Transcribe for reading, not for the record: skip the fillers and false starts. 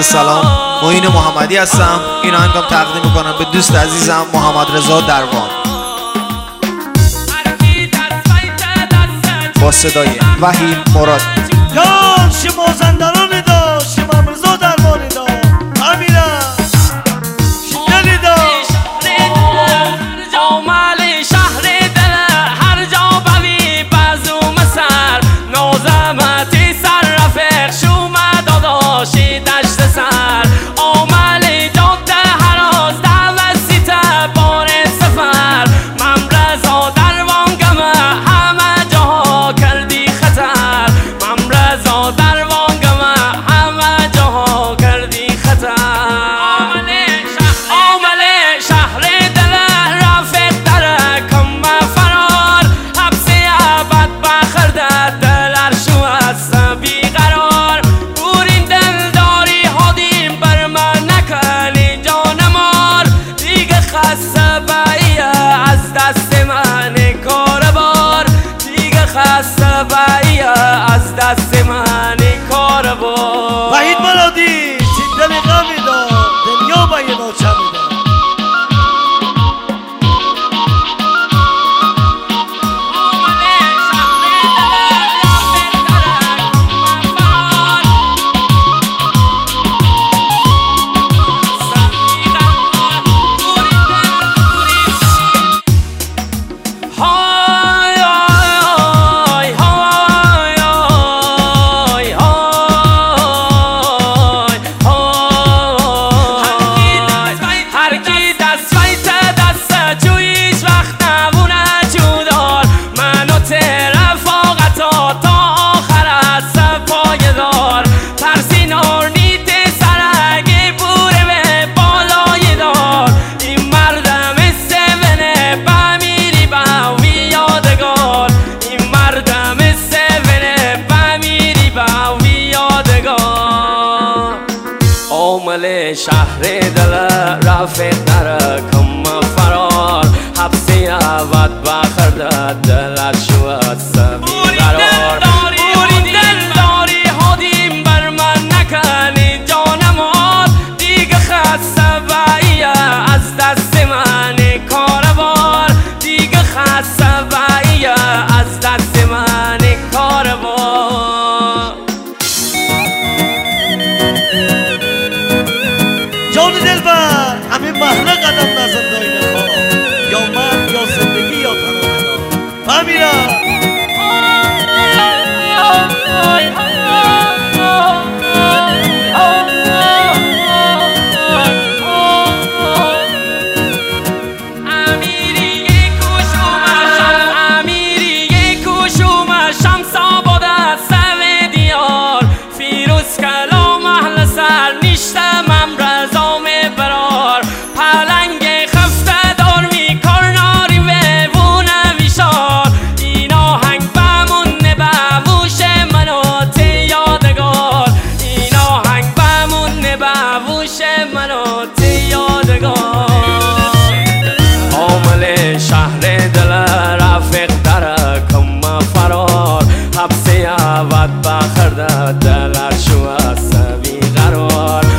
سلام، معین محمدی هستم. این آهنگم تقدیم میکنم به دوست عزیزم محمد رضا دروان با صدای وحید مراد. یا شما زندرانی دا شما مرزا درمانی دا امیرا شکلی دا جامل شهر دل هر جا بوی بازو مسر نازمتی سر رفق شوم داداشی دشت سر آمل جاده هراز دوستی تبار سفر من رضا دروان گمه همه جاها کردی خطر من رضا دروان گمه همه جاها کردی خطر آمل شهر دل رفق در کم فرار حبسی عبد بخرده دلر شو است بیقرار بورین دل داری هادیم بر من نکنی جانمار دیگه خسته بایی از دست من کار بار دیگه خسته بایی از دست من کار بار. وحید مرادی چین دل غمی دا دنیا با یه نوچه میده آمل شهر دل رفیق در کم فرار حبسی عبد بخرده دلر شو است بیقرار بورین دل داری هادیم بر من نکنی جانمار دیگه خسته بایی از دست من کار بار دیگه خسته بایی از دست من کار بار. جان دلبر همین محله قدم نزن داینه خواه یا من یا زندگی یا تنها امیرا آمل شهر دل رفیق در کم فرار حبسی عبد بخرده دلر شو است بیقرار